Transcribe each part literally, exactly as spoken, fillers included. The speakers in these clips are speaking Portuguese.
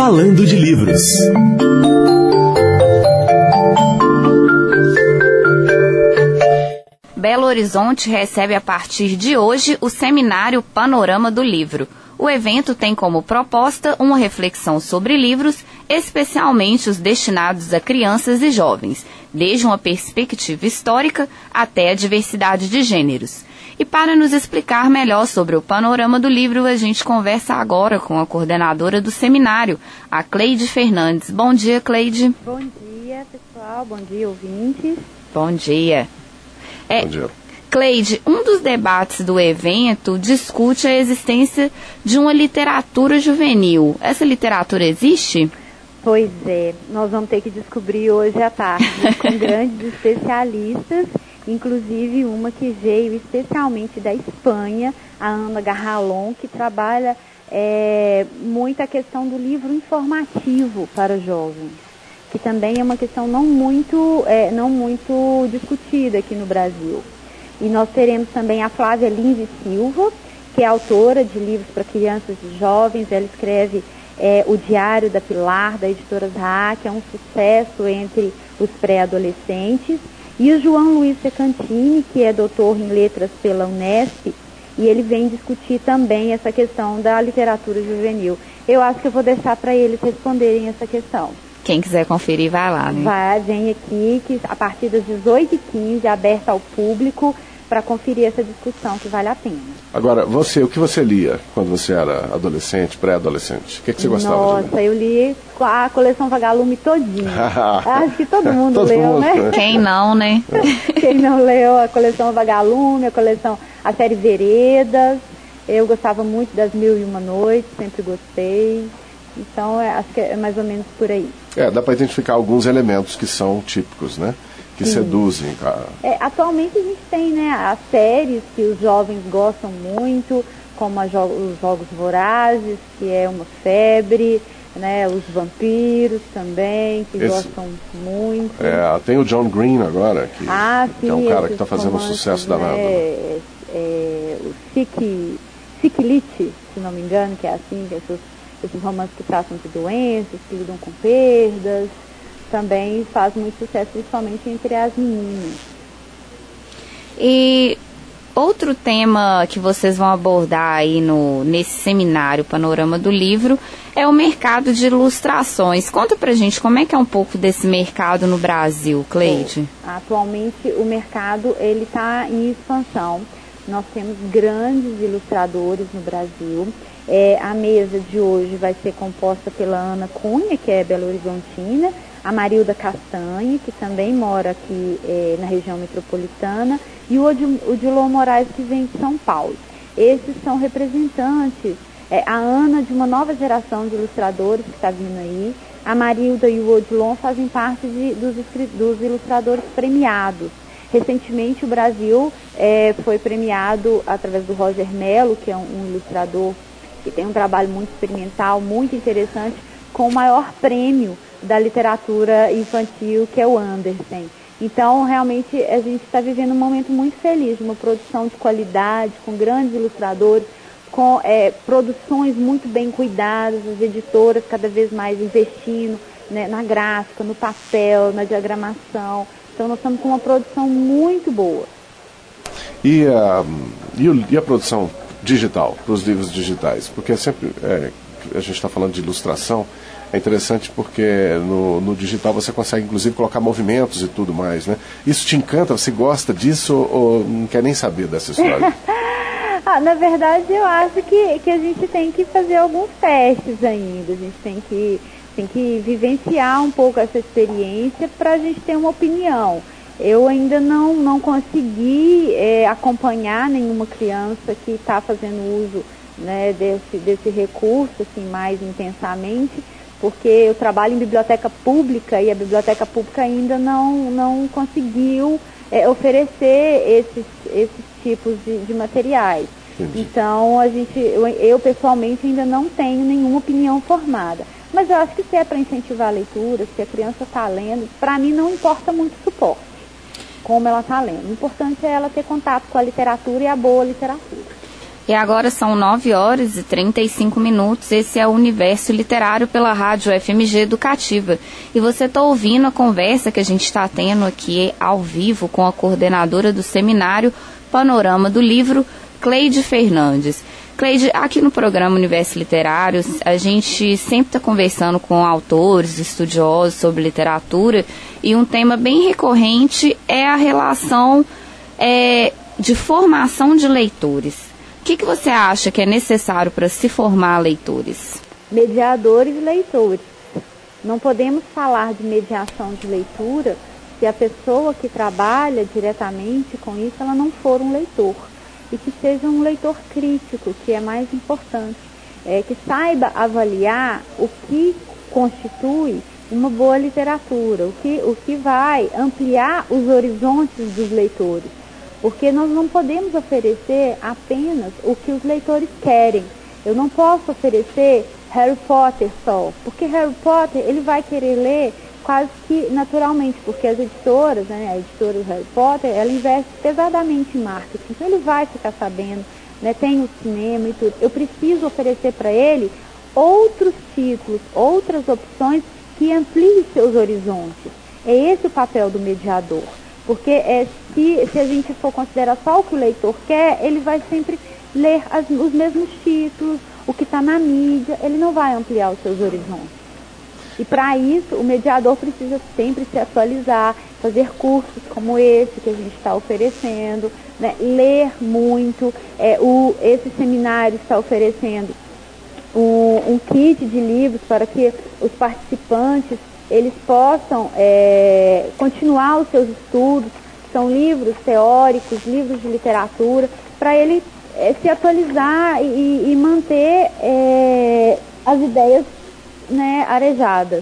Falando de Livros. Belo Horizonte recebe a partir de hoje o seminário Panorama do Livro. O evento tem como proposta uma reflexão sobre livros, especialmente os destinados a crianças e jovens, desde uma perspectiva histórica até a diversidade de gêneros. E para nos explicar melhor sobre o Panorama do Livro, a gente conversa agora com a coordenadora do seminário, a Cleide Fernandes. Bom dia, Cleide. Bom dia, pessoal. Bom dia, ouvintes. Bom dia. É, Bom dia. Cleide, um dos debates do evento discute a existência de uma literatura juvenil. Essa literatura existe? Pois é, nós vamos ter que descobrir hoje à tarde com grandes especialistas, inclusive uma que veio especialmente da Espanha, a Ana Garralón, que trabalha é, muito a questão do livro informativo para jovens, que também é uma questão não muito, é, não muito discutida aqui no Brasil. E nós teremos também a Flávia Lins Silva, que é autora de livros para crianças e jovens. Ela escreve é, O Diário da Pilar, da editora Zahá, que é um sucesso entre os pré-adolescentes. E o João Luiz Secantini, que é doutor em letras pela Unesp, e ele vem discutir também essa questão da literatura juvenil. Eu acho que eu vou deixar para eles responderem essa questão. Quem quiser conferir, vai lá, né? Vai, vem aqui, que a partir das dezoito e quinze, aberta ao público, para conferir essa discussão, que vale a pena. Agora, você, o que você lia quando você era adolescente, pré-adolescente? O que, que você gostava Nossa, de ler? eu li a coleção Vagalume todinha. Acho que todo mundo Todo leu, mundo, né? né? Quem não, né? Quem não leu a coleção Vagalume, a coleção, a série Veredas. Eu gostava muito das Mil e Uma Noites, sempre gostei. Então, é, acho que é mais ou menos por aí. É, dá para identificar alguns elementos que são típicos, né? Que Sim. seduzem. A... É, atualmente a gente tem, né, as séries que os jovens gostam muito, como a jo- os Jogos Vorazes, que é uma febre, né, os vampiros também, que Esse... gostam muito. É, tem o John Green agora, que, ah, sim, que é um cara que esses está fazendo um romances, sucesso danado. né, Né? é, é, o Sic, Ciclite, se não me engano, que é assim, que esses, esses romances que tratam de doenças, que lidam com perdas, também faz muito sucesso, principalmente entre as meninas. E outro tema que vocês vão abordar aí no, nesse seminário Panorama do Livro é o mercado de ilustrações. Conta pra gente como é que é um pouco desse mercado no Brasil, Cleide. Bom, atualmente o mercado ele está em expansão. Nós temos grandes ilustradores no Brasil. É, a mesa de hoje vai ser composta pela Ana Cunha, que é Belo Horizontina, a Marilda Castanhe, que também mora aqui é, na região metropolitana, e o Odilon Moraes, que vem de São Paulo. Esses são representantes, é, a Ana de uma nova geração de ilustradores que está vindo aí, a Marilda e o Odilon fazem parte de, dos, dos ilustradores premiados. Recentemente o Brasil é, foi premiado através do Roger Mello, que é um, um ilustrador que tem um trabalho muito experimental, muito interessante, com o maior prêmio da literatura infantil, que é o Andersen. Então, realmente, a gente está vivendo um momento muito feliz, de uma produção de qualidade, com grandes ilustradores, com é, produções muito bem cuidadas, as editoras cada vez mais investindo, né, na gráfica, no papel, na diagramação. Então, nós estamos com uma produção muito boa. E, a, e, o, e a produção digital, para os livros digitais? Porque sempre é, a gente está falando de ilustração. É interessante porque no, no digital você consegue, inclusive, colocar movimentos e tudo mais, né? Isso te encanta? Você gosta disso ou, ou não quer nem saber dessa história? ah, na verdade, eu acho que, que a gente tem que fazer alguns testes ainda. A gente tem que, tem que vivenciar um pouco essa experiência para a gente ter uma opinião. Eu ainda não, não consegui é, acompanhar nenhuma criança que está fazendo uso, né, desse, desse recurso assim, mais intensamente, porque eu trabalho em biblioteca pública e a biblioteca pública ainda não, não conseguiu é, oferecer esses, esses tipos de, de materiais. Entendi. Então, a gente, eu, eu pessoalmente ainda não tenho nenhuma opinião formada. Mas eu acho que se é para incentivar a leitura, se a criança está lendo, para mim não importa muito o suporte, como ela está lendo. O importante é ela ter contato com a literatura e a boa literatura. E agora são nove horas e trinta e cinco minutos. Esse é o Universo Literário pela Rádio F M G Educativa. E você está ouvindo a conversa que a gente está tendo aqui ao vivo com a coordenadora do seminário Panorama do Livro, Cleide Fernandes. Cleide, aqui no programa Universo Literário, a gente sempre está conversando com autores, estudiosos sobre literatura, e um tema bem recorrente é a relação é, de formação de leitores. O que, que você acha que é necessário para se formar leitores? Mediadores e leitores. Não podemos falar de mediação de leitura se a pessoa que trabalha diretamente com isso, ela não for um leitor. E que seja um leitor crítico, que é mais importante. É, que saiba avaliar o que constitui uma boa literatura, o que, o que vai ampliar os horizontes dos leitores. Porque nós não podemos oferecer apenas o que os leitores querem. Eu não posso oferecer Harry Potter só, porque Harry Potter ele vai querer ler quase que naturalmente, porque as editoras, né, a editora do Harry Potter, ela investe pesadamente em marketing, então ele vai ficar sabendo, né, tem o cinema e tudo. Eu preciso oferecer para ele outros títulos, outras opções que ampliem seus horizontes. É esse o papel do mediador. Porque é, se, se a gente for considerar só o que o leitor quer, ele vai sempre ler as, os mesmos títulos, o que está na mídia, ele não vai ampliar os seus horizontes. E para isso, o mediador precisa sempre se atualizar, fazer cursos como esse que a gente está oferecendo, né? Ler muito. É, o, esse seminário está oferecendo um, um kit de livros para que os participantes eles possam é, continuar os seus estudos, são livros teóricos, livros de literatura, para ele é, se atualizar e, e manter é, as ideias, né, arejadas.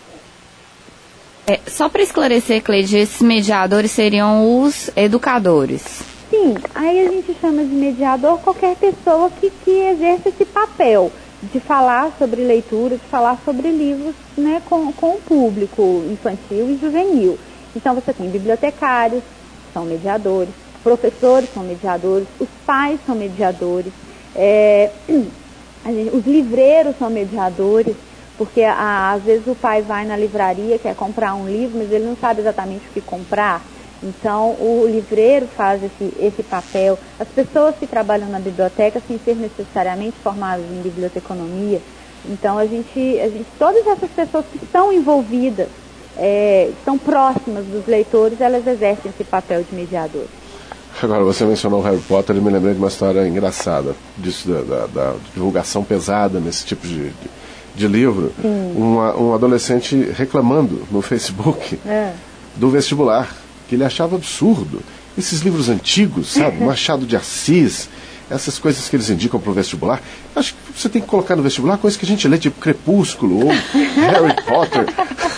É, só para esclarecer, Cleide, esses mediadores seriam os educadores? Sim, aí a gente chama de mediador qualquer pessoa que, que exerce esse papel de falar sobre leitura, de falar sobre livros, né, com, com o público infantil e juvenil. Então você tem bibliotecários, são mediadores, professores são mediadores, os pais são mediadores, é, a gente, os livreiros são mediadores, porque a, às vezes o pai vai na livraria, quer comprar um livro, mas ele não sabe exatamente o que comprar. Então, o livreiro faz esse, esse papel. As pessoas que trabalham na biblioteca, sem ser necessariamente formadas em biblioteconomia. Então, a gente, a gente, todas essas pessoas que estão envolvidas, é, estão próximas dos leitores, elas exercem esse papel de mediador. Agora, você mencionou o Harry Potter, eu me lembrei de uma história engraçada, disso da, da, da divulgação pesada nesse tipo de, de, de livro. Uma, um adolescente reclamando no Facebook é. do vestibular, que ele achava absurdo. Esses livros antigos, sabe? Machado de Assis, essas coisas que eles indicam para o vestibular. Acho que você tem que colocar no vestibular coisas que a gente lê, tipo Crepúsculo ou Harry Potter.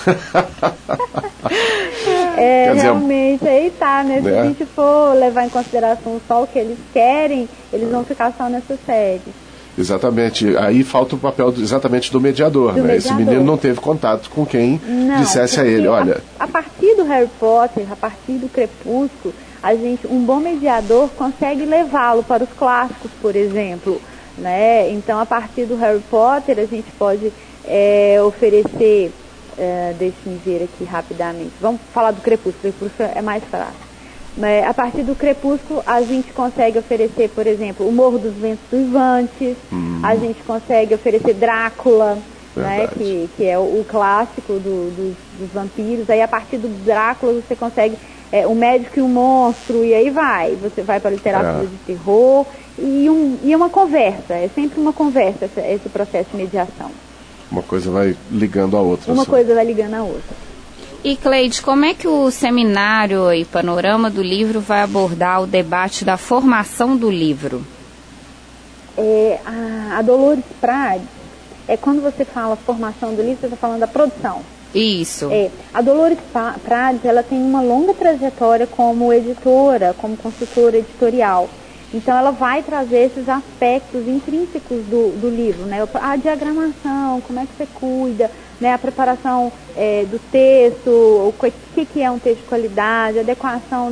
É, Quer dizer, realmente, aí tá, né? Se é. a gente for levar em consideração só o que eles querem, eles vão ficar só nessa série. Exatamente, aí falta o papel do, exatamente do mediador, do né? Mediador. Esse menino não teve contato com quem não, dissesse a ele, olha... A, a partir do Harry Potter, a partir do Crepúsculo, a gente, um bom mediador consegue levá-lo para os clássicos, por exemplo, né? Então, a partir do Harry Potter, a gente pode é, oferecer, é, deixe-me ver aqui rapidamente, vamos falar do Crepúsculo, o Crepúsculo é mais fácil. A partir do Crepúsculo, a gente consegue oferecer, por exemplo, o Morro dos Ventos Uivantes, hum. a gente consegue oferecer Drácula, né, que, que é o, o clássico do, do, dos vampiros. Aí, a partir do Drácula, você consegue é, o médico e o monstro, e aí vai. Você vai para a literatura é. de terror, e, um, e uma conversa, é sempre uma conversa esse, esse processo de mediação. Uma coisa vai ligando a outra. Uma só. coisa vai ligando a outra. E, Cleide, como é que o seminário e Panorama do Livro vai abordar o debate da formação do livro? É, a, a Dolores Prades, é, quando você fala formação do livro, você está falando da produção. Isso. É, a Dolores Prades, ela tem uma longa trajetória como editora, como consultora editorial. Então, ela vai trazer esses aspectos intrínsecos do, do livro, né? A diagramação, como é que você cuida, né? A preparação é, do texto, o que, que é um texto de qualidade, a adequação da,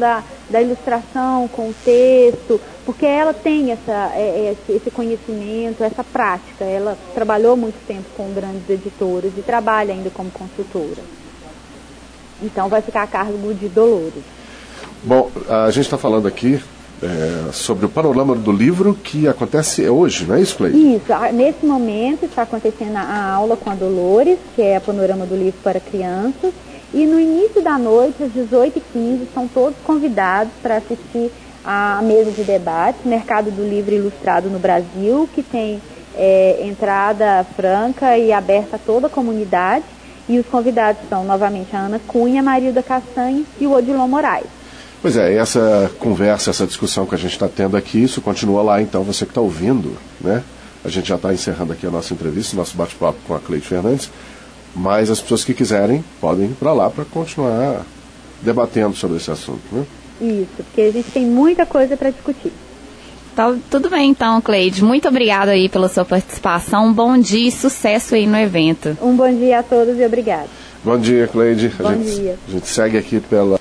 da ilustração com o texto, porque ela tem essa, esse conhecimento, essa prática. Ela trabalhou muito tempo com grandes editoras e trabalha ainda como consultora. Então vai ficar a cargo de Dolores. Bom, a gente está falando aqui é, sobre o panorama do livro que acontece hoje, não é isso, Cleide? Isso, nesse momento está acontecendo a aula com a Dolores, que é a panorama do livro para crianças, e no início da noite, às dezoito e quinze, estão todos convidados para assistir à mesa de debate, Mercado do Livro Ilustrado no Brasil, que tem é, entrada franca e aberta a toda a comunidade, e os convidados são novamente a Ana Cunha, a Marilda Castanho e o Odilon Moraes. Pois é, essa conversa, essa discussão que a gente está tendo aqui, isso continua lá, então você que está ouvindo, né? A gente já está encerrando aqui a nossa entrevista, nosso bate-papo com a Cleide Fernandes, mas as pessoas que quiserem podem ir para lá para continuar debatendo sobre esse assunto, né? Isso, porque a gente tem muita coisa para discutir. Tá, tudo bem então, Cleide. Muito obrigada aí pela sua participação. Um bom dia e sucesso aí no evento. Um bom dia a todos e obrigado. Bom dia, Cleide. Bom a gente, dia. A gente segue aqui pela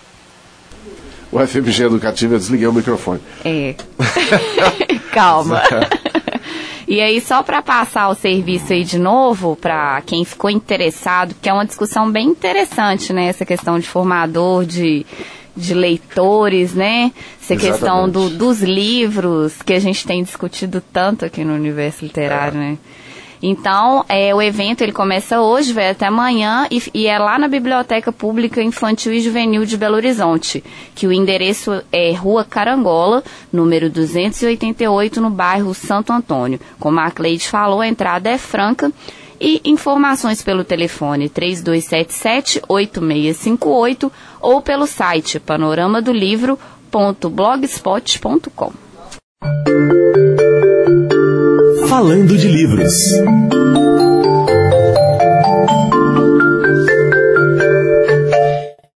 o F M G Educativo. Eu desliguei o microfone. É. Calma. E aí, só para passar o serviço aí de novo, para quem ficou interessado, porque é uma discussão bem interessante, né? Essa questão de formador, de, de leitores, né? Essa Exatamente. Questão do, dos livros, que a gente tem discutido tanto aqui no universo literário, é. né? Então, é, o evento ele começa hoje, vai até amanhã, e, e é lá na Biblioteca Pública Infantil e Juvenil de Belo Horizonte, que o endereço é Rua Carangola, número duzentos e oitenta e oito, no bairro Santo Antônio. Como a Cleide falou, a entrada é franca, e informações pelo telefone três dois sete sete, oito seis cinco oito ou pelo site panorama do livro ponto blogspot ponto com. Falando de livros.